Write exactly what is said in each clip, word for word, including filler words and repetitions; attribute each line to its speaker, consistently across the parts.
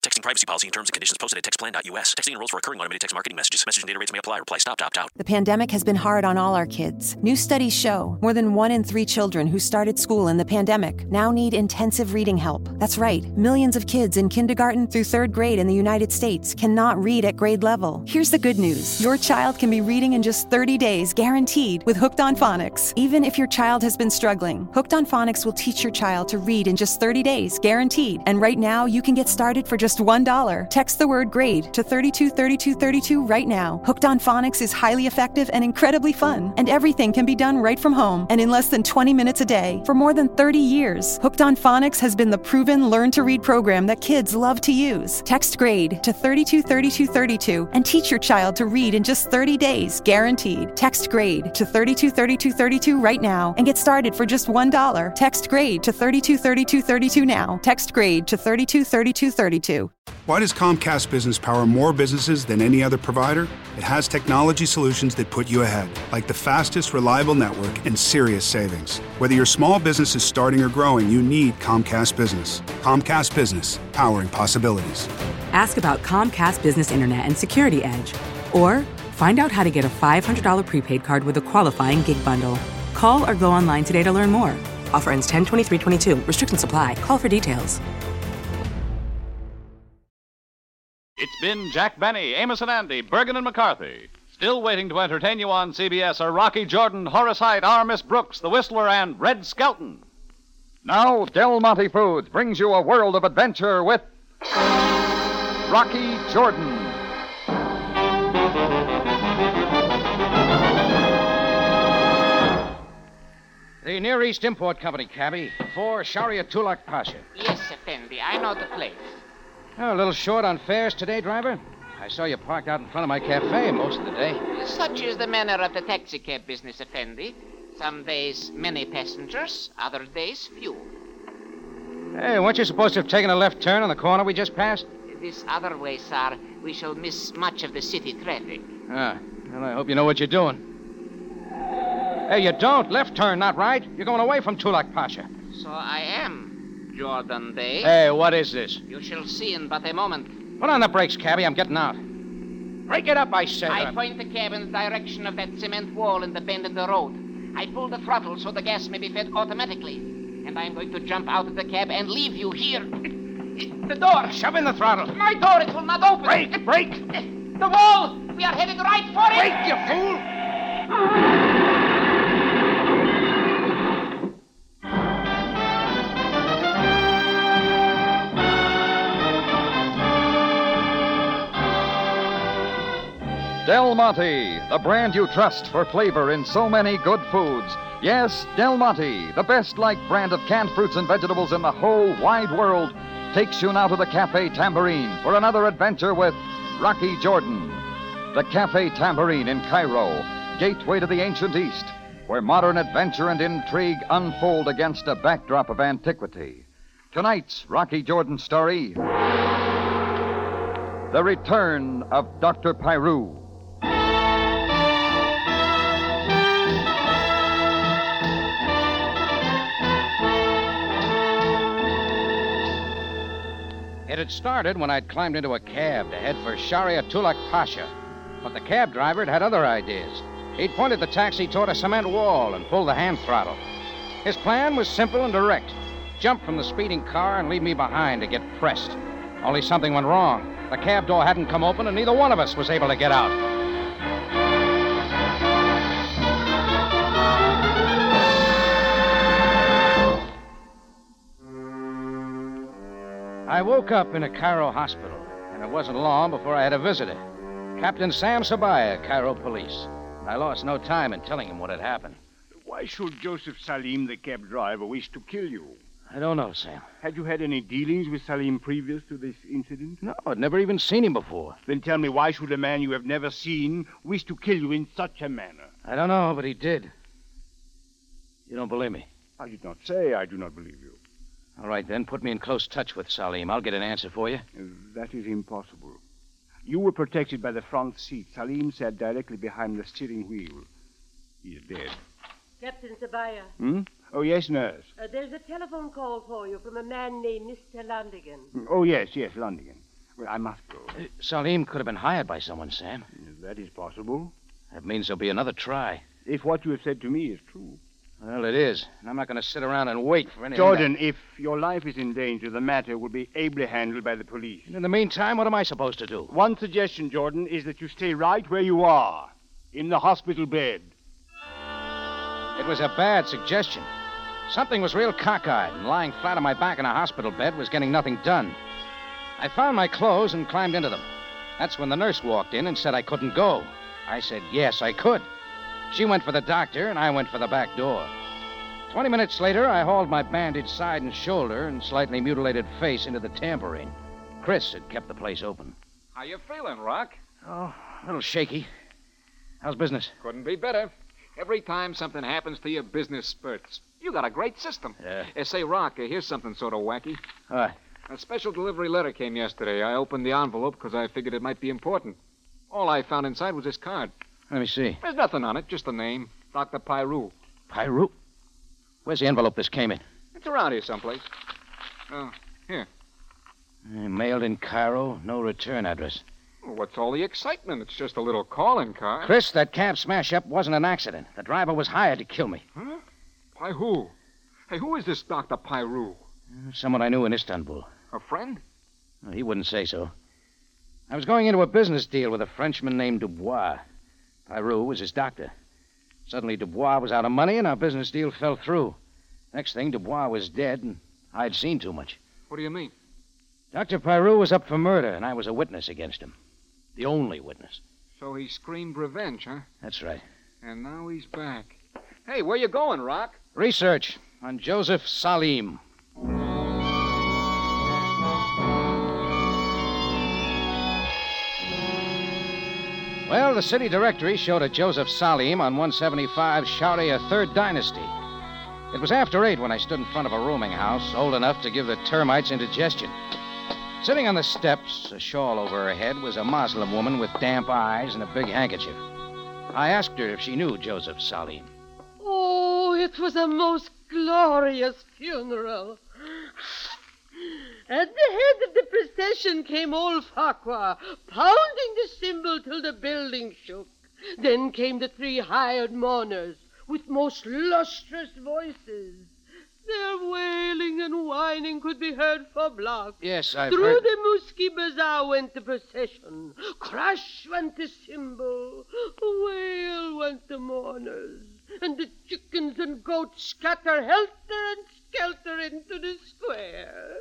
Speaker 1: Texting privacy policy and terms and conditions posted at text plan dot U S. Texting enrolls for recurring automated text marketing messages. Message and data rates may apply. Reply stop, opt out.
Speaker 2: The pandemic has been hard on all our kids. New studies show more than one in three children who started school in the pandemic now need intensive reading help. That's right. Millions of kids in kindergarten through third grade in the United States cannot read at grade level. Here's the good news. Your child can be reading in just thirty days, guaranteed, with Hooked on Phonics. Even if your child has been struggling, Hooked on Phonics will teach your child to read in just thirty days, guaranteed. And right now, you can get started for just one dollar. Text the word GRADE to thirty-two thirty-two thirty-two right now. Hooked on Phonics is highly effective and incredibly fun. And everything can be done right from home and in less than twenty minutes a day. For more than thirty years, Hooked on Phonics has been the proven learn-to-read program that kids love to use. Text GRADE to thirty-two thirty-two thirty-two and teach your child to read in just thirty days, guaranteed. Text GRADE to thirty-two thirty-two thirty-two right now and get started for just one dollar. Text GRADE to thirty-two thirty-two thirty-two now. Text GRADE to thirty-two thirty-two thirty-two.
Speaker 3: Why does Comcast Business power more businesses than any other provider? It has technology solutions that put you ahead, like the fastest, reliable network and serious savings. Whether your small business is starting or growing, you need Comcast Business. Comcast Business, powering possibilities.
Speaker 4: Ask about Comcast Business Internet and Security Edge, or find out how to get a five hundred dollars prepaid card with a qualifying gig bundle. Call or go online today to learn more. Offer ends ten twenty-three twenty-two. Restrictions apply. Call for details.
Speaker 5: It's been Jack Benny, Amos and Andy, Bergen and McCarthy. Still waiting to entertain you on C B S are Rocky Jordan, Horace Heidt, R. Miss Brooks, The Whistler, and Red Skelton.
Speaker 6: Now, Del Monte Foods brings you a world of adventure with Rocky Jordan.
Speaker 7: The Near East Import Company, cabby, for Shariatullah Pasha.
Speaker 8: Yes, Effendi, I know the place.
Speaker 7: Oh, a little short on fares today, driver? I saw you parked out in front of my cafe most of the day.
Speaker 8: Such is the manner of the taxicab business, Effendi. Some days, many passengers. Other days, few.
Speaker 7: Hey, weren't you supposed to have taken a left turn on the corner we just passed?
Speaker 8: This other way, sir, we shall miss much of the city traffic.
Speaker 7: Ah, well, I hope you know what you're doing. Hey, you don't. Left turn, not right. You're going away from Tulak Pasha.
Speaker 8: So I am. Jordan Day.
Speaker 7: Hey, what is this?
Speaker 8: You shall see in but a moment.
Speaker 7: Put on the brakes, cabby. I'm getting out. Break it up, I said.
Speaker 8: I point the cab in the direction of that cement wall in the bend in the road. I pull the throttle so the gas may be fed automatically. And I'm going to jump out of the cab and leave you here. The door.
Speaker 7: Shove in the throttle.
Speaker 8: My door, it will not open.
Speaker 7: Brake, brake.
Speaker 8: The wall. We are headed right for it.
Speaker 7: Brake, you fool.
Speaker 6: Del Monte, the brand you trust for flavor in so many good foods. Yes, Del Monte, the best-liked brand of canned fruits and vegetables in the whole wide world, takes you now to the Cafe Tambourine for another adventure with Rocky Jordan. The Cafe Tambourine in Cairo, gateway to the ancient East, where modern adventure and intrigue unfold against a backdrop of antiquity. Tonight's Rocky Jordan story, The Return of Doctor Pirou.
Speaker 7: It had started when I'd climbed into a cab to head for Shariatullah Pasha. But the cab driver had had other ideas. He'd pointed the taxi toward a cement wall and pulled the hand throttle. His plan was simple and direct. Jump from the speeding car and leave me behind to get pressed. Only something went wrong. The cab door hadn't come open and neither one of us was able to get out. I woke up in a Cairo hospital, and it wasn't long before I had a visitor. Captain Sam Sabaya, Cairo Police. And I lost no time in telling him what had happened.
Speaker 9: Why should Joseph Salim, the cab driver, wish to kill you?
Speaker 7: I don't know, Sam.
Speaker 9: Had you had any dealings with Salim previous to this incident?
Speaker 7: No, I'd never even seen him before.
Speaker 9: Then tell me, why should a man you have never seen wish to kill you in such a manner?
Speaker 7: I don't know, but he did. You don't believe me?
Speaker 9: I did not say I do not believe you.
Speaker 7: All right, then, put me in close touch with Salim. I'll get an answer for you.
Speaker 9: That is impossible. You were protected by the front seat. Salim sat directly behind the steering wheel. He is dead.
Speaker 10: Captain Sabaya.
Speaker 9: Hmm? Oh, yes, nurse.
Speaker 10: Uh, there's a telephone call for you from a man named Mister Londigan.
Speaker 9: Oh, yes, yes, Londigan. Well, I must go.
Speaker 7: Uh, Salim could have been hired by someone, Sam.
Speaker 9: That is possible.
Speaker 7: That means there'll be another try.
Speaker 9: If what you have said to me is true.
Speaker 7: Well, it is. And I'm not going to sit around and wait for anything.
Speaker 9: Jordan,
Speaker 7: that...
Speaker 9: if your life is in danger, the matter will be ably handled by the police.
Speaker 7: In the meantime, what am I supposed to do?
Speaker 9: One suggestion, Jordan, is that you stay right where you are, in the hospital bed.
Speaker 7: It was a bad suggestion. Something was real cockeyed, and lying flat on my back in a hospital bed was getting nothing done. I found my clothes and climbed into them. That's when the nurse walked in and said I couldn't go. I said yes, I could. She went for the doctor, and I went for the back door. Twenty minutes later, I hauled my bandaged side and shoulder and slightly mutilated face into the tambourine. Chris had kept the place open.
Speaker 11: How you feeling, Rock?
Speaker 7: Oh, a little shaky. How's business?
Speaker 11: Couldn't be better. Every time something happens to you, business spurts. You got a great system.
Speaker 7: Yeah.
Speaker 11: Uh, say, Rock, uh, here's something sort of wacky.
Speaker 7: What?
Speaker 11: A special delivery letter came yesterday. I opened the envelope because I figured it might be important. All I found inside was this card.
Speaker 7: Let me see.
Speaker 11: There's nothing on it, just a name. Doctor Pyru.
Speaker 7: Pyru? Where's the envelope this came in?
Speaker 11: It's around here someplace. Oh, here.
Speaker 7: Uh, mailed in Cairo, no return address.
Speaker 11: Well, what's all the excitement? It's just a little calling card.
Speaker 7: Chris, that cab smash-up wasn't an accident. The driver was hired to kill me.
Speaker 11: Huh? By who? Hey, who is this Doctor Pyru?
Speaker 7: Uh, someone I knew in Istanbul.
Speaker 11: A friend?
Speaker 7: Well, he wouldn't say so. I was going into a business deal with a Frenchman named Dubois. Pyru was his doctor. Suddenly, Dubois was out of money, and our business deal fell through. Next thing, Dubois was dead, and I'd seen too much.
Speaker 11: What do you mean?
Speaker 7: Doctor Pyru was up for murder, and I was a witness against him. The only witness.
Speaker 11: So he screamed revenge, huh?
Speaker 7: That's right.
Speaker 11: And now he's back. Hey, where you going, Rock?
Speaker 7: Research on Joseph Salim. Well, the city directory showed a Joseph Salim on one seventy-five Sharia Third Dynasty. It was after eight when I stood in front of a rooming house, old enough to give the termites indigestion. Sitting on the steps, a shawl over her head, was a Muslim woman with damp eyes and a big handkerchief. I asked her if she knew Joseph Salim.
Speaker 10: Oh, it was a most glorious funeral. At the head of the procession came old Farquhar, pounding the cymbal till the building shook. Then came the three hired mourners, with most lustrous voices. Their wailing and whining could be heard for blocks.
Speaker 7: Yes, I've
Speaker 10: Through
Speaker 7: heard...
Speaker 10: the Musky Bazaar went the procession. Crash went the cymbal. Wail went the mourners. And the chickens and goats scatter helter and skelter into the square.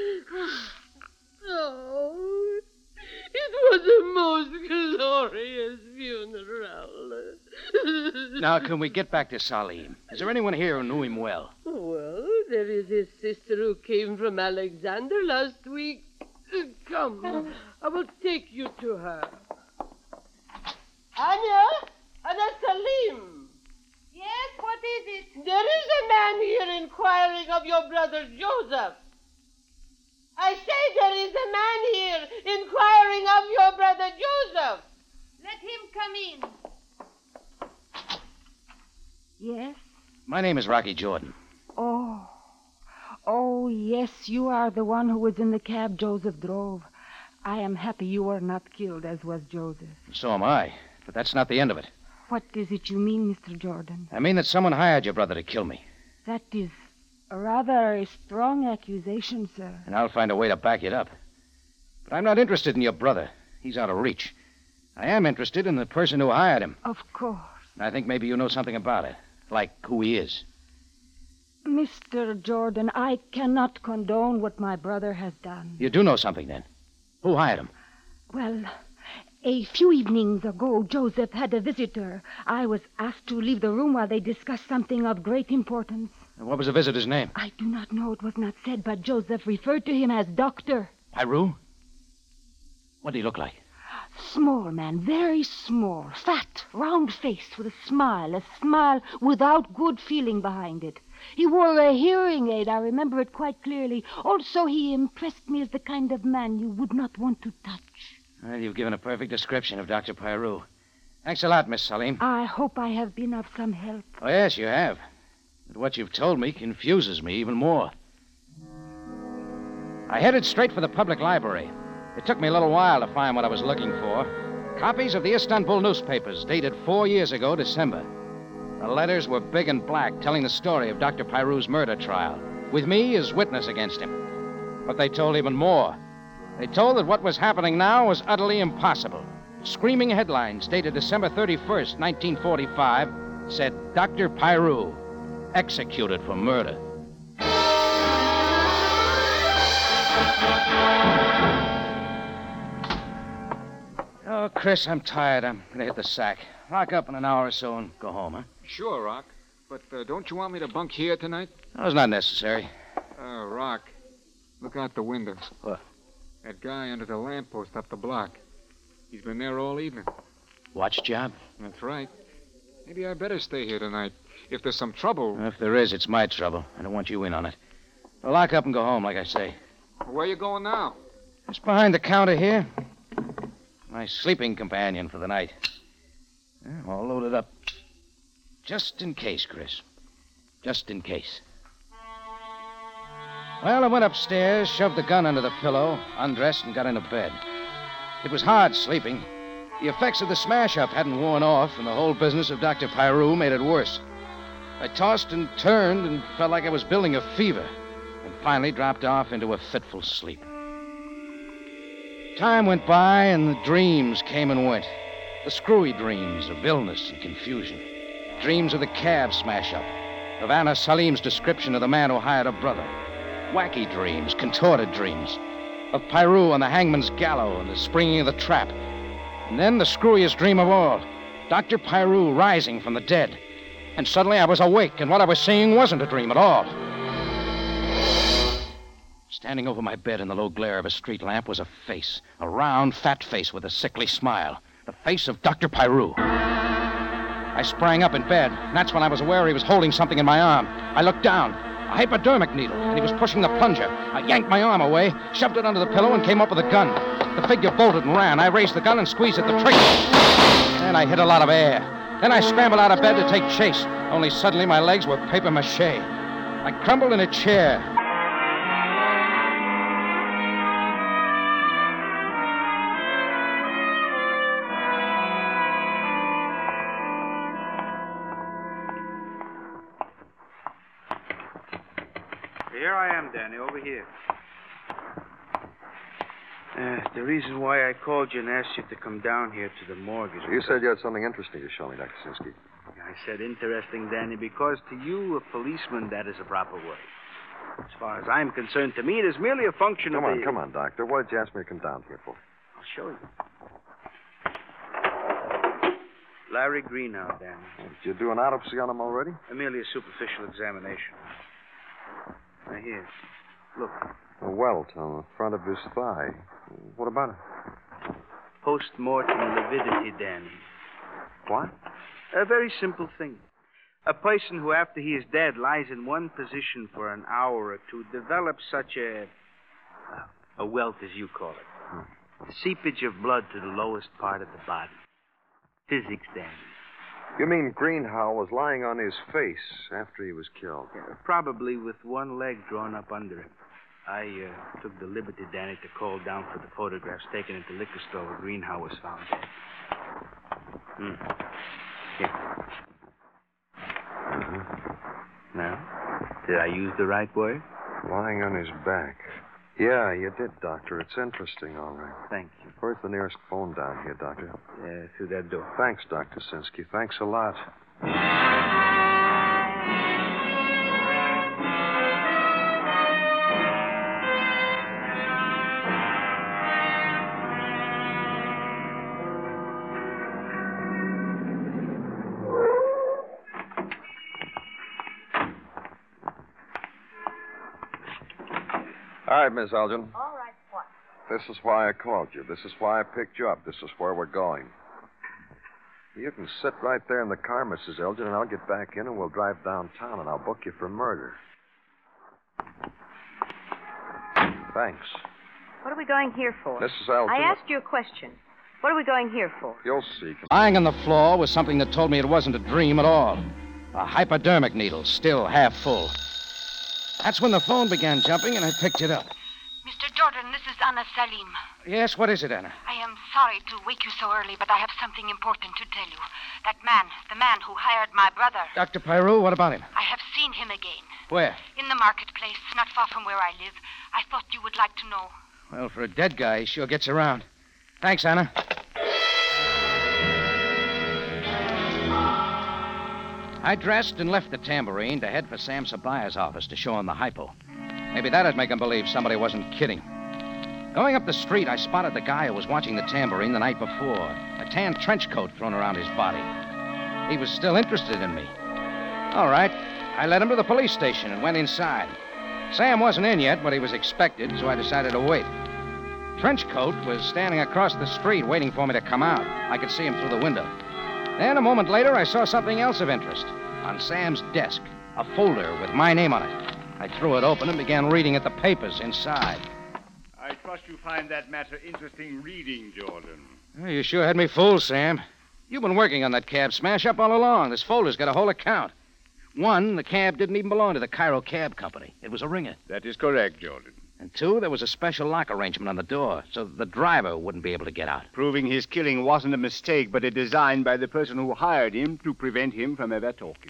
Speaker 10: Oh, it was a most glorious funeral.
Speaker 7: Now, can we get back to Salim? Is there anyone here who knew him well?
Speaker 10: Well, there is his sister who came from Alexander last week. Come, I will take you to her. Anya? Anya Salim.
Speaker 12: Yes, what is it?
Speaker 10: There is a man here inquiring of your brother Joseph. I say there is a man here inquiring of your brother Joseph.
Speaker 12: Let him come in.
Speaker 13: Yes?
Speaker 7: My name is Rocky Jordan.
Speaker 13: Oh. Oh, yes, you are the one who was in the cab Joseph drove. I am happy you were not killed, as was Joseph.
Speaker 7: So am I. But that's not the end of it.
Speaker 13: What is it you mean, Mister Jordan?
Speaker 7: I mean that someone hired your brother to kill me.
Speaker 13: That is a rather a strong accusation, sir.
Speaker 7: And I'll find a way to back it up. But I'm not interested in your brother. He's out of reach. I am interested in the person who hired him.
Speaker 13: Of course.
Speaker 7: And I think maybe you know something about it. Like who he is.
Speaker 13: Mister Jordan, I cannot condone what my brother has done.
Speaker 7: You do know something, then. Who hired him?
Speaker 13: Well, a few evenings ago, Joseph had a visitor. I was asked to leave the room while they discussed something of great importance.
Speaker 7: And what was the visitor's name?
Speaker 13: I do not know. It was not said, but Joseph referred to him as Doctor.
Speaker 7: Pyru? What did he look like?
Speaker 13: Small man, very small, fat, round face with a smile, a smile without good feeling behind it. He wore a hearing aid, I remember it quite clearly. Also, he impressed me as the kind of man you would not want to touch.
Speaker 7: Well, you've given a perfect description of Doctor Pyru. Thanks a lot, Miss Salim.
Speaker 13: I hope I have been of some help.
Speaker 7: Oh, yes, you have. But what you've told me confuses me even more. I headed straight for the public library. It took me a little while to find what I was looking for. Copies of the Istanbul newspapers dated four years ago, December. The letters were big and black, telling the story of Doctor Pyrou's murder trial, with me as witness against him. But they told even more. They told that what was happening now was utterly impossible. Screaming headlines dated December thirty-first, nineteen forty-five, said Doctor Pyrou, executed for murder. Oh, Chris, I'm tired. I'm going to hit the sack. Lock up in an hour or so and go home, huh?
Speaker 11: Sure, Rock. But uh, don't you want me to bunk here tonight?
Speaker 7: No, it's not necessary.
Speaker 11: Uh, Rock, look out the windows.
Speaker 7: What?
Speaker 11: That guy under the lamppost up the block. He's been there all evening.
Speaker 7: Watch job?
Speaker 11: That's right. Maybe I better stay here tonight. If there's some trouble...
Speaker 7: If there is, it's my trouble. I don't want you in on it. Well, lock up and go home, like I say.
Speaker 11: Where you going now?
Speaker 7: Just behind the counter here. My sleeping companion for the night. Yeah, all loaded up. Just in case, Chris. Just in case. Well, I went upstairs, shoved the gun under the pillow, undressed, and got into bed. It was hard sleeping. The effects of the smash-up hadn't worn off, and the whole business of Doctor Pyrou made it worse. I tossed and turned and felt like I was building a fever, and finally dropped off into a fitful sleep. Time went by, and the dreams came and went. The screwy dreams of illness and confusion. Dreams of the cab smash-up, of Anna Salim's description of the man who hired her brother. Wacky dreams, contorted dreams, of Pyrou on the hangman's gallows and the springing of the trap. And then the screwiest dream of all, Doctor Pyrou rising from the dead. And suddenly I was awake, and what I was seeing wasn't a dream at all. Standing over my bed in the low glare of a street lamp was a face, a round, fat face with a sickly smile, the face of Doctor Pyrou. I sprang up in bed, and that's when I was aware he was holding something in my arm. I looked down, a hypodermic needle, and he was pushing the plunger. I yanked my arm away, shoved it under the pillow, and came up with a gun. The figure bolted and ran. I raised the gun and squeezed at the trigger. Then I hit a lot of air. Then I scrambled out of bed to take chase, only suddenly my legs were papier-mâché. I crumbled in a chair.
Speaker 14: Here I am, Danny, over here. Uh, the reason why I called you and asked you to come down here to the morgue is...
Speaker 15: You said you had something interesting to show me, Doctor Sinsky.
Speaker 14: I said interesting, Danny, because to you, a policeman, that is a proper word. As far as I'm concerned, to me, it is merely a function
Speaker 15: come
Speaker 14: of...
Speaker 15: Come on,
Speaker 14: the...
Speaker 15: come on, Doctor. What did you ask me to come down here for?
Speaker 14: I'll show you. Larry Greenhow, Danny.
Speaker 15: Well, did you do an autopsy on him already?
Speaker 14: Uh, merely a superficial examination. Now, here. Look.
Speaker 15: A welt on the front of his thigh. What about it?
Speaker 14: Post-mortem lividity, Danny.
Speaker 15: What?
Speaker 14: A very simple thing. A person who, after he is dead, lies in one position for an hour or two develops such a... Uh, a welt, as you call it. Hmm. Seepage of blood to the lowest part of the body. Physics, Danny.
Speaker 15: You mean Greenhow was lying on his face after he was killed?
Speaker 14: Yeah, probably with one leg drawn up under him. I uh, took the liberty, Danny, to call down for the photographs taken at the liquor store where Greenhow was found dead. Hmm. Here. Uh-huh. Now, did I use the right word?
Speaker 15: Lying on his back. Yeah, you did, Doctor. It's interesting, all right.
Speaker 14: Thank you.
Speaker 15: Where's the nearest phone down here, Doctor?
Speaker 14: Uh, through that door.
Speaker 15: Thanks, Doctor Sinsky. Thanks a lot. All right, Miss Elgin.
Speaker 12: All right, what?
Speaker 15: This is why I called you. This is why I picked you up. This is where we're going. You can sit right there in the car, Missus Elgin, and I'll get back in and we'll drive downtown and I'll book you for murder. Thanks.
Speaker 16: What are we going here for?
Speaker 15: Missus Elgin.
Speaker 16: I asked you a question. What are we going here for?
Speaker 15: You'll see.
Speaker 7: Lying on the floor was something that told me it wasn't a dream at all. A hypodermic needle, still half full. That's when the phone began jumping, and I picked it up.
Speaker 13: Mister Jordan, this is Anna Salim.
Speaker 7: Yes, what is it, Anna?
Speaker 13: I am sorry to wake you so early, but I have something important to tell you. That man, the man who hired my brother.
Speaker 7: Doctor Pirou, what about him?
Speaker 13: I have seen him again.
Speaker 7: Where?
Speaker 13: In the marketplace, not far from where I live. I thought you would like to know.
Speaker 7: Well, for a dead guy, he sure gets around. Thanks, Anna. I dressed and left the Tambourine to head for Sam Sabaya's office to show him the hypo. Maybe that'd make him believe somebody wasn't kidding. Going up the street, I spotted the guy who was watching the Tambourine the night before, a tan trench coat thrown around his body. He was still interested in me. All right, I led him to the police station and went inside. Sam wasn't in yet, but he was expected, so I decided to wait. Trenchcoat was standing across the street waiting for me to come out. I could see him through the window. Then, a moment later, I saw something else of interest. On Sam's desk, a folder with my name on it. I threw it open and began reading at the papers inside.
Speaker 9: I trust you find that matter interesting reading, Jordan.
Speaker 7: Well, you sure had me fooled, Sam. You've been working on that cab smash-up all along. This folder's got a whole account. One, the cab didn't even belong to the Cairo Cab Company. It was a ringer.
Speaker 9: That is correct, Jordan.
Speaker 7: And two, there was a special lock arrangement on the door so that the driver wouldn't be able to get out.
Speaker 9: Proving his killing wasn't a mistake, but a design by the person who hired him to prevent him from ever talking.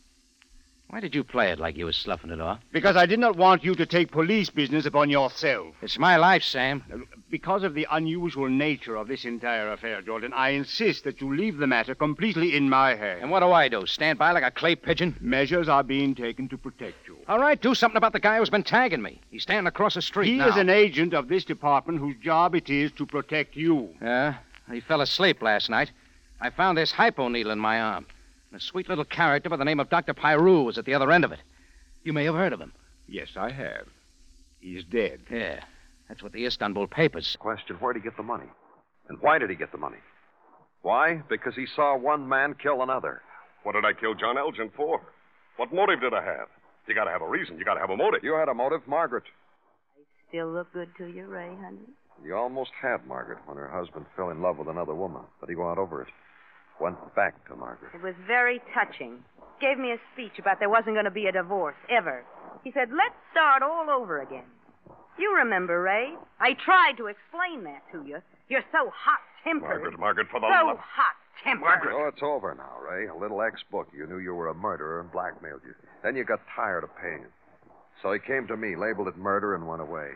Speaker 7: Why did you play it like you was sloughing it off?
Speaker 9: Because I did not want you to take police business upon yourself.
Speaker 7: It's my life, Sam.
Speaker 9: Because of the unusual nature of this entire affair, Jordan, I insist that you leave the matter completely in my hands.
Speaker 7: And what do I do? Stand by like a clay pigeon?
Speaker 9: Measures are being taken to protect you.
Speaker 7: All right, do something about the guy who's been tagging me. He's standing across the street
Speaker 9: he
Speaker 7: now.
Speaker 9: He is an agent of this department whose job it is to protect you.
Speaker 7: Yeah? He fell asleep last night. I found this hypo needle in my arm. And a sweet little character by the name of Doctor Pirou was at the other end of it. You may have heard of him.
Speaker 9: Yes, I have. He's dead.
Speaker 7: Yeah, that's what the Istanbul papers.
Speaker 15: Question, where did he get the money? And why did he get the money? Why? Because he saw one man kill another.
Speaker 17: What did I kill John Elgin for? What motive did I have? You gotta have a reason. You gotta have a motive.
Speaker 15: You had a motive, Margaret.
Speaker 16: Still look good to you, Ray, honey?
Speaker 15: You almost had Margaret when her husband fell in love with another woman, but he got over it. Went back to Margaret.
Speaker 16: It was very touching. Gave me a speech about there wasn't going to be a divorce, ever. He said, let's start all over again. You remember, Ray? I tried to explain that to you. You're so hot-tempered.
Speaker 17: Margaret, Margaret, for the
Speaker 16: So
Speaker 17: love...
Speaker 16: hot-tempered.
Speaker 17: Margaret.
Speaker 15: Oh, it's over now, Ray. A little ex-book. You knew you were a murderer and blackmailed you. Then you got tired of paying him. So he came to me, labeled it murder, and went away.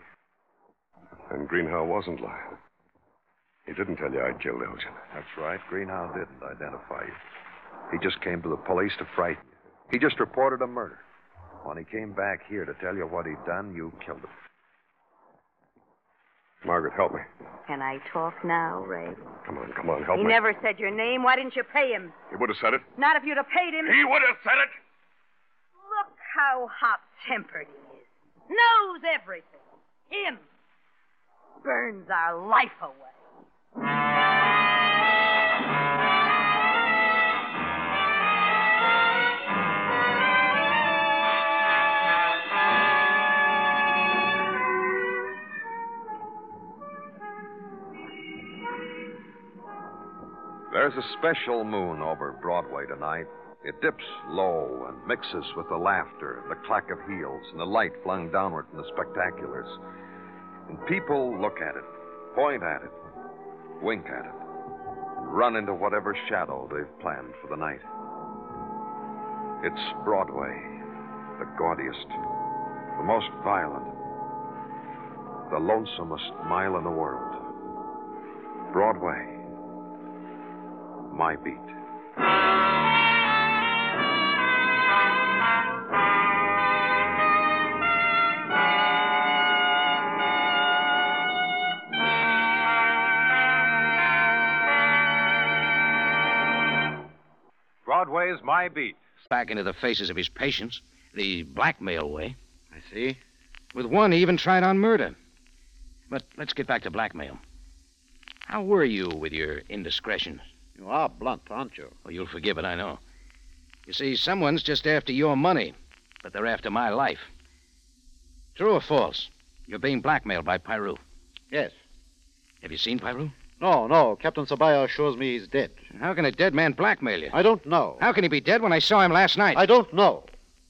Speaker 17: And Greenhow wasn't lying. He didn't tell you I killed Elgin.
Speaker 15: That's right. Greenhow didn't identify you. He just came to the police to frighten you. He just reported a murder. When he came back here to tell you what he'd done, you killed him.
Speaker 17: Margaret, help me.
Speaker 16: Can I talk now, Ray?
Speaker 17: Come on, come on, help
Speaker 16: he
Speaker 17: me.
Speaker 16: He never said your name. Why didn't you pay him?
Speaker 17: He would have said it.
Speaker 16: Not if you'd have paid him.
Speaker 17: He would have said it.
Speaker 16: Look how hot-tempered he is. Knows everything. Him. Burns our life away.
Speaker 15: There's a special moon over Broadway tonight. It dips low and mixes with the laughter, the clack of heels, and the light flung downward from the spectaculars. And people look at it, point at it, wink at it, and run into whatever shadow they've planned for the night. It's Broadway, the gaudiest, the most violent, the lonesomest mile in the world. Broadway, my beat.
Speaker 18: Broadway's My Beat.
Speaker 7: Back into the faces of his patients, the blackmail way. I see. With one, he even tried on murder. But let's get back to blackmail. How were you with your indiscretions?
Speaker 19: You are blunt, aren't you?
Speaker 7: Oh, you'll forgive it, I know. You see, someone's just after your money, but they're after my life. True or false? You're being blackmailed by Pirou.
Speaker 19: Yes.
Speaker 7: Have you seen Pirou?
Speaker 19: No, no. Captain Sabaya assures me he's dead.
Speaker 7: How can a dead man blackmail you?
Speaker 19: I don't know.
Speaker 7: How can he be dead when I saw him last night?
Speaker 19: I don't know.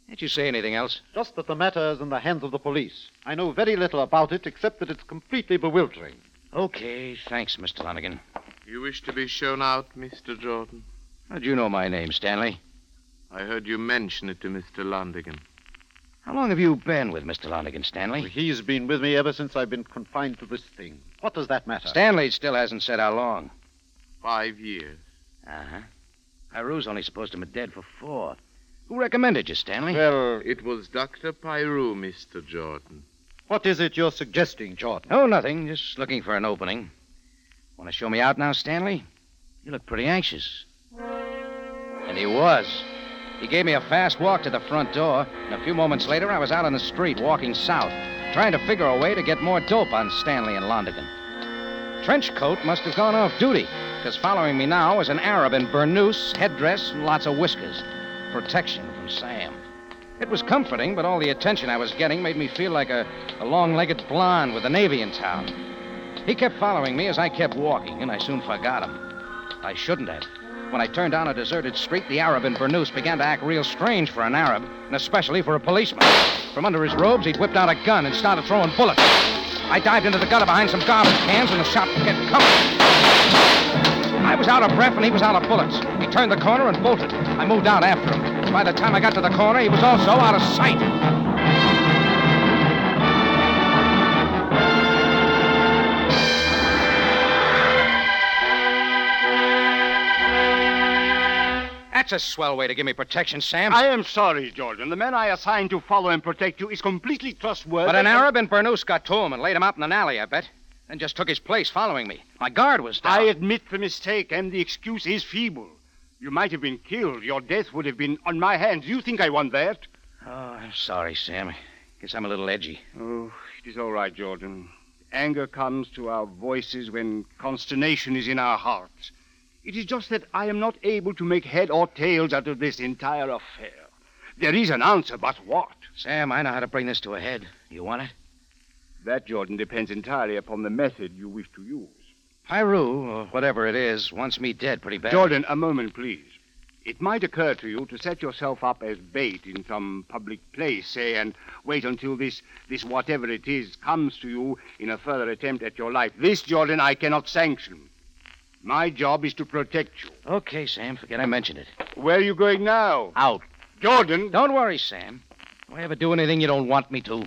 Speaker 7: Can't you say anything else?
Speaker 19: Just that the matter is in the hands of the police. I know very little about it, except that it's completely bewildering.
Speaker 7: Okay, thanks, Mister Lonigan.
Speaker 20: You wish to be shown out, Mister Jordan?
Speaker 7: How'd you know my name, Stanley?
Speaker 20: I heard you mention it to Mister Londigan.
Speaker 7: How long have you been with Mister Lonigan, Stanley?
Speaker 19: He's been with me ever since I've been confined to this thing. What does that matter?
Speaker 7: Stanley still hasn't said how long.
Speaker 20: Five years.
Speaker 7: Uh-huh. Pyru's only supposed to be dead for four. Who recommended you, Stanley?
Speaker 20: Well, it was Doctor Pyru, Mister Jordan.
Speaker 19: What is it you're suggesting, Jordan?
Speaker 7: Oh, nothing. Just looking for an opening. Want to show me out now, Stanley? You look pretty anxious. And he was. He gave me a fast walk to the front door, and a few moments later I was out on the street walking south, trying to figure a way to get more dope on Stanley and Londigan. Trenchcoat must have gone off duty, because following me now was an Arab in burnous, headdress, and lots of whiskers. Protection from Sam. It was comforting, but all the attention I was getting made me feel like a, a long-legged blonde with the Navy in town. He kept following me as I kept walking, and I soon forgot him. I shouldn't have. When I turned down a deserted street, the Arab in burnous began to act real strange for an Arab, and especially for a policeman. From under his robes, he'd whipped out a gun and started throwing bullets. I dived into the gutter behind some garbage cans, and the shot kept coming. I was out of breath, and he was out of bullets. He turned the corner and bolted. I moved out after him. By the time I got to the corner, he was also out of sight. That's a swell way to give me protection, Sam.
Speaker 9: I am sorry, Jordan. The man I assigned to follow and protect you is completely trustworthy.
Speaker 7: But an Arab in burnous got to him and laid him out in an alley, I bet. Then just took his place following me. My guard was down.
Speaker 9: I admit the mistake, and the excuse is feeble. You might have been killed. Your death would have been on my hands. You think I want that?
Speaker 7: Oh, I'm sorry, Sam. Guess I'm a little edgy.
Speaker 9: Oh, it is all right, Jordan. Anger comes to our voices when consternation is in our hearts. It is just that I am not able to make head or tails out of this entire affair. There is an answer, but what?
Speaker 7: Sam, I know how to bring this to a head. You want it?
Speaker 9: That, Jordan, depends entirely upon the method you wish to use.
Speaker 7: Pyru, or whatever it is, wants me dead pretty bad.
Speaker 9: Jordan, a moment, please. It might occur to you to set yourself up as bait in some public place, say, and wait until this, this whatever it is comes to you in a further attempt at your life. This, Jordan, I cannot sanction. My job is to protect you.
Speaker 7: Okay, Sam, forget I mentioned it.
Speaker 9: Where are you going now?
Speaker 7: Out.
Speaker 9: Jordan!
Speaker 7: Don't worry, Sam. Do I ever do anything you don't want me to?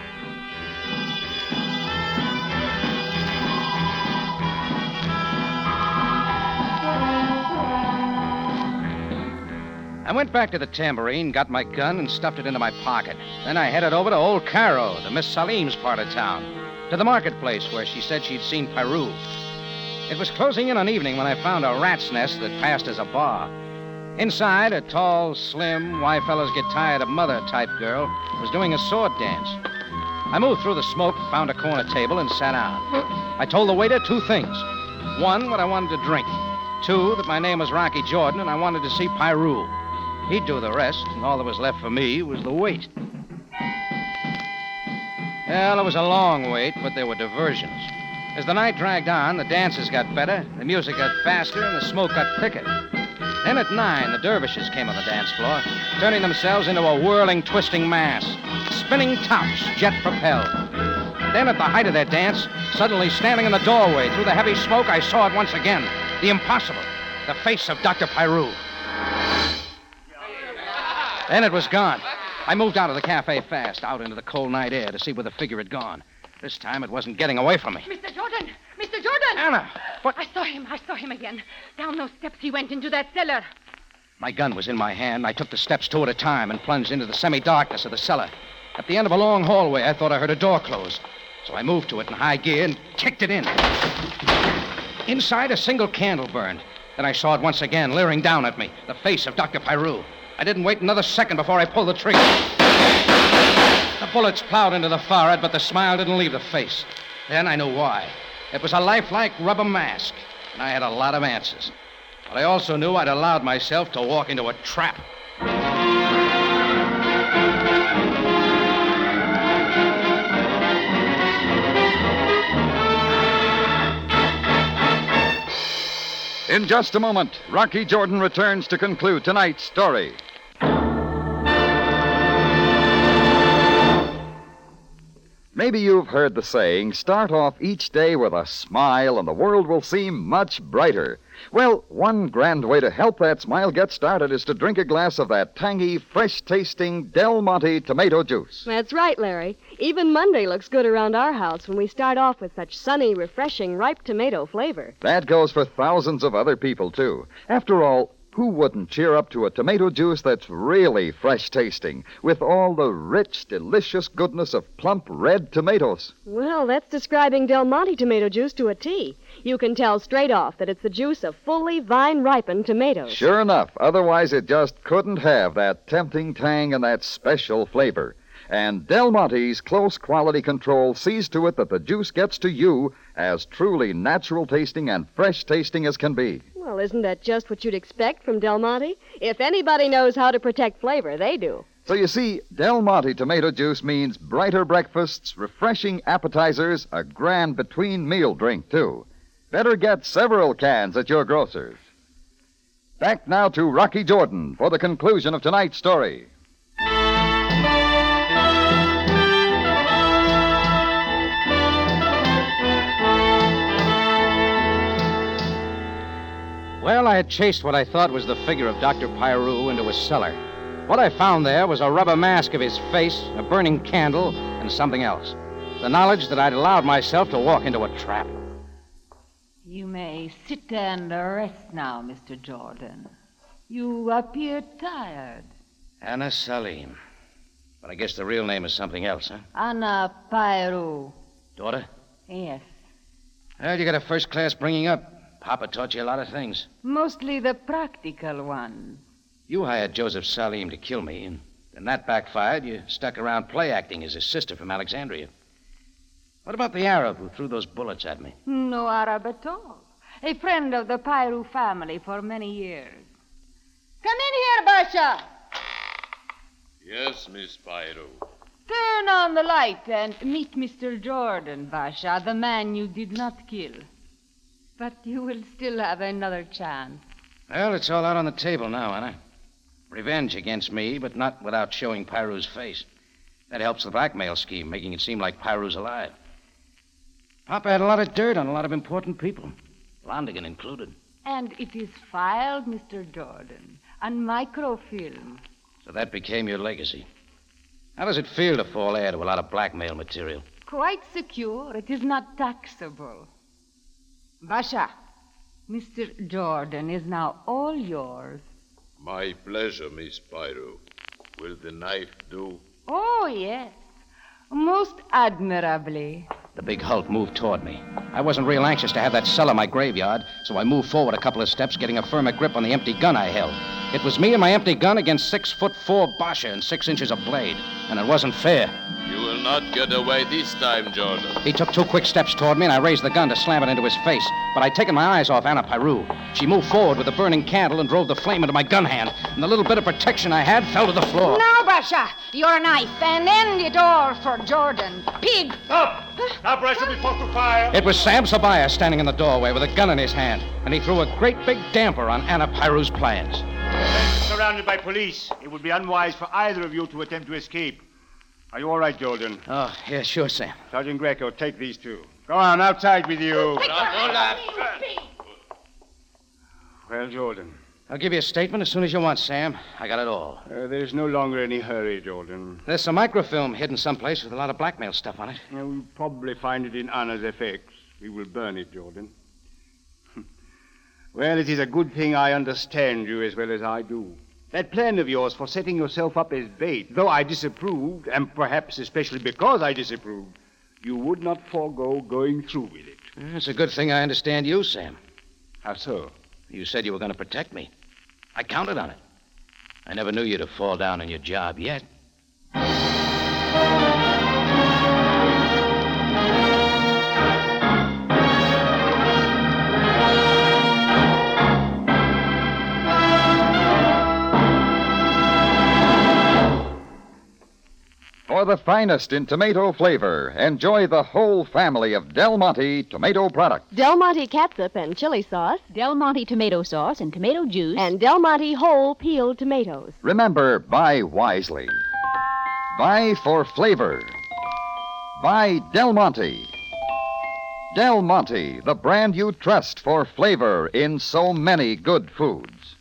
Speaker 7: I went back to the tambourine, got my gun, and stuffed it into my pocket. Then I headed over to Old Cairo, to Miss Salim's part of town, to the marketplace where she said she'd seen Pyru. It was closing in on evening when I found a rat's nest that passed as a bar. Inside, a tall, slim, why fellas get tired of mother type girl was doing a sword dance. I moved through the smoke, found a corner table, and sat down. I told the waiter two things. One, what I wanted to drink. Two, that my name was Rocky Jordan and I wanted to see Pyru. He'd do the rest, and all that was left for me was the wait. Well, it was a long wait, but there were diversions. As the night dragged on, the dances got better, the music got faster, and the smoke got thicker. Then at nine, the dervishes came on the dance floor, turning themselves into a whirling, twisting mass. Spinning tops, jet-propelled. Then at the height of their dance, suddenly standing in the doorway through the heavy smoke, I saw it once again. The impossible. The face of Doctor Pyru. Then it was gone. I moved out of the cafe fast, out into the cold night air to see where the figure had gone. This time it wasn't getting away from me.
Speaker 12: Mister Jordan! Mister Jordan!
Speaker 7: Anna! What?
Speaker 12: I saw him. I saw him again. Down those steps he went into that cellar.
Speaker 7: My gun was in my hand. I took the steps two at a time and plunged into the semi-darkness of the cellar. At the end of a long hallway, I thought I heard a door close. So I moved to it in high gear and kicked it in. Inside, a single candle burned. Then I saw it once again, leering down at me, the face of Doctor Pyru. I didn't wait another second before I pulled the trigger. The bullets plowed into the forehead, but the smile didn't leave the face. Then I knew why. It was a lifelike rubber mask, and I had a lot of answers. But I also knew I'd allowed myself to walk into a trap.
Speaker 6: In just a moment, Rocky Jordan returns to conclude tonight's story. Maybe you've heard the saying, start off each day with a smile and the world will seem much brighter. Well, one grand way to help that smile get started is to drink a glass of that tangy, fresh-tasting Del Monte tomato juice.
Speaker 21: That's right, Larry. Even Monday looks good around our house when we start off with such sunny, refreshing, ripe tomato flavor.
Speaker 6: That goes for thousands of other people, too. After all, who wouldn't cheer up to a tomato juice that's really fresh-tasting, with all the rich, delicious goodness of plump red tomatoes?
Speaker 21: Well, that's describing Del Monte tomato juice to a T. You can tell straight off that it's the juice of fully vine-ripened tomatoes.
Speaker 6: Sure enough. Otherwise, it just couldn't have that tempting tang and that special flavor. And Del Monte's close quality control sees to it that the juice gets to you as truly natural-tasting and fresh-tasting as can be.
Speaker 21: Well, isn't that just what you'd expect from Del Monte? If anybody knows how to protect flavor, they do.
Speaker 6: So you see, Del Monte tomato juice means brighter breakfasts, refreshing appetizers, a grand between-meal drink, too. Better get several cans at your grocer's. Back now to Rocky Jordan for the conclusion of tonight's story.
Speaker 7: Well, I had chased what I thought was the figure of Doctor Pyru into a cellar. What I found there was a rubber mask of his face, a burning candle, and something else. The knowledge that I'd allowed myself to walk into a trap.
Speaker 22: You may sit and rest now, Mister Jordan. You appear tired.
Speaker 7: Anna Salim. But I guess the real name is something else, huh?
Speaker 22: Anna Pyru.
Speaker 7: Daughter?
Speaker 22: Yes.
Speaker 7: Well, you got a first-class bringing up. Papa taught you a lot of things.
Speaker 22: Mostly the practical ones.
Speaker 7: You hired Joseph Salim to kill me, and when that backfired, you stuck around play-acting as his sister from Alexandria. What about the Arab who threw those bullets at me?
Speaker 22: No Arab at all. A friend of the Pyru family for many years. Come in here, Basha.
Speaker 20: Yes, Miss Pyru.
Speaker 22: Turn on the light and meet Mister Jordan, Basha, the man you did not kill. But you will still have another chance.
Speaker 7: Well, it's all out on the table now, Anna. Revenge against me, but not without showing Pyru's face. That helps the blackmail scheme, making it seem like Pyru's alive. Papa had a lot of dirt on a lot of important people, Londigan included.
Speaker 22: And it is filed, Mister Jordan, on microfilm.
Speaker 7: So that became your legacy. How does it feel to fall heir to a lot of blackmail material?
Speaker 22: Quite secure. It is not taxable. Basha, Mister Jordan is now all yours.
Speaker 20: My pleasure, Miss Pyru. Will the knife do?
Speaker 22: Oh, yes. Most admirably.
Speaker 7: The big Hulk moved toward me. I wasn't real anxious to have that cellar my graveyard, so I moved forward a couple of steps, getting a firmer grip on the empty gun I held. It was me and my empty gun against six foot four Basha and six inches of blade, and it wasn't fair.
Speaker 20: You will not get away this time, Jordan.
Speaker 7: He took two quick steps toward me, and I raised the gun to slam it into his face. But I'd taken my eyes off Anna Pyru. She moved forward with the burning candle and drove the flame into my gun hand, and the little bit of protection I had fell to the floor.
Speaker 12: Now, Basha, your knife, and end it all for Jordan. Pig!
Speaker 23: Stop! Now, Brasher, before to fire.
Speaker 7: It was Sam Sabaya standing in the doorway with a gun in his hand, and he threw a great big damper on Anna Pyru's plans.
Speaker 23: Surrounded by police. It would be unwise for either of you to attempt to escape. Are you all right, Jordan?
Speaker 7: Oh, yeah, sure, Sam.
Speaker 23: Sergeant Greco, take these two. Go on, outside with you. Well, Jordan.
Speaker 7: I'll give you a statement as soon as you want, Sam. I got it all.
Speaker 23: Uh, there's no longer any hurry, Jordan.
Speaker 7: There's some microfilm hidden someplace with a lot of blackmail stuff on it.
Speaker 23: Uh, we'll probably find it in Anna's effects. We will burn it, Jordan. Well, it is a good thing I understand you as well as I do. That plan of yours for setting yourself up as bait, though I disapproved, and perhaps especially because I disapproved, you would not forego going through with it.
Speaker 7: It's a good thing I understand you, Sam.
Speaker 23: How so?
Speaker 7: You said you were going to protect me. I counted on it. I never knew you to fall down on your job yet.
Speaker 6: For the finest in tomato flavor, enjoy the whole family of Del Monte tomato products.
Speaker 21: Del Monte catsup and chili sauce.
Speaker 24: Del Monte tomato sauce and tomato juice.
Speaker 21: And Del Monte whole peeled tomatoes.
Speaker 6: Remember, buy wisely. Buy for flavor. by Del Monte. Del Monte, the brand you trust for flavor in so many good foods.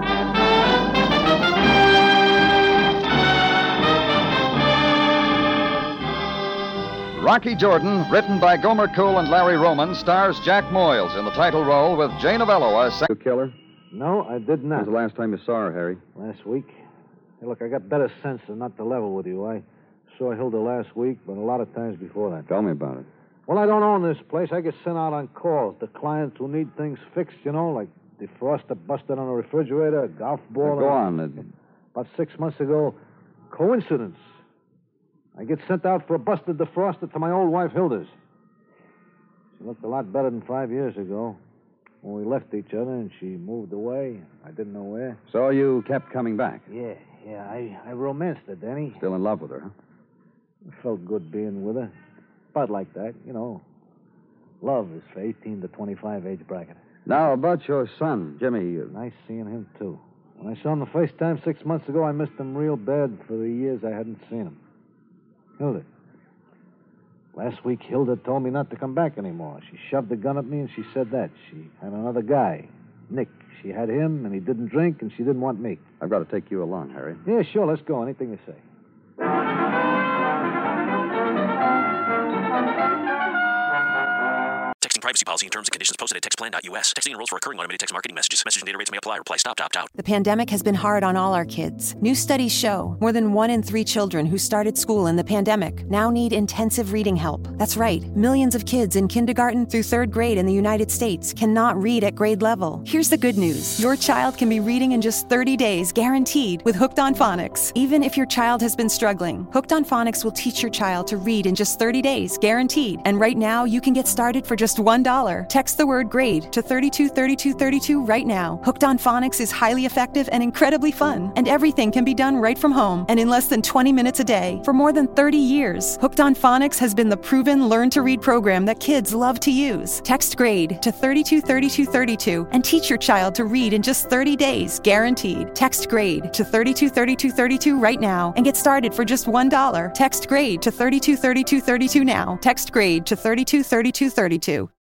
Speaker 6: Rocky Jordan, written by Gomer Kuhl and Larry Roman, stars Jack Moyles in the title role with Jay Novello as...
Speaker 1: You kill her?
Speaker 19: No, I did not.
Speaker 1: When was the last time you saw her, Harry?
Speaker 19: Last week. Hey, look, I got better sense than not to level with you. I saw Hilda last week, but a lot of times before that.
Speaker 1: Tell me about it.
Speaker 19: Well, I don't own this place. I get sent out on calls. The clients who need things fixed, you know, like defroster busted on a refrigerator, a golf ball.
Speaker 1: Now, go
Speaker 19: and...
Speaker 1: on.
Speaker 19: About six months ago, coincidence. I get sent out for a busted defroster to my old wife, Hilda's. She looked a lot better than five years ago when we left each other and she moved away. I didn't know where.
Speaker 1: So you kept coming back?
Speaker 19: Yeah, yeah. I, I romanced her, Danny.
Speaker 1: Still in love with her, huh?
Speaker 19: It felt good being with her. About like that, you know. Love is for eighteen to twenty-five age bracket.
Speaker 1: Now, about your son, Jimmy. Uh...
Speaker 19: Nice seeing him, too. When I saw him the first time six months ago, I missed him real bad for the years I hadn't seen him. Hilda. Last week, Hilda told me not to come back anymore. She shoved a gun at me and she said that. She had another guy, Nick. She had him and he didn't drink and she didn't want me.
Speaker 1: I've got to take you along, Harry.
Speaker 19: Yeah, sure. Let's go. Anything you say.
Speaker 2: Texting privacy policy and terms and conditions posted at text plan dot U S. Texting enrolls for recurring automated text marketing messages. Message and data rates may apply. Reply stop, opt out.
Speaker 3: The pandemic has been hard on all our kids. New studies show more than one in three children who started school in the pandemic now need intensive reading help. That's right. Millions of kids in kindergarten through third grade in the United States cannot read at grade level. Here's the good news. Your child can be reading in just thirty days, guaranteed, with Hooked on Phonics. Even if your child has been struggling, Hooked on Phonics will teach your child to read in just thirty days, guaranteed. And right now, you can get started for just one dollar. Text the word GRADE to thirty-two thirty-two thirty-two right now. Hooked on Phonics is highly effective and incredibly fun, and everything can be done right from home and in less than twenty minutes a day for more than thirty years. Hooked on Phonics has been the proven learn-to-read program that kids love to use. Text GRADE to thirty-two thirty-two thirty-two and teach your child to read in just thirty days, guaranteed. Text GRADE to thirty-two thirty-two thirty-two right now and get started for just one dollar. Text GRADE to thirty-two thirty-two thirty-two now. Text GRADE to thirty-two thirty-two thirty-two.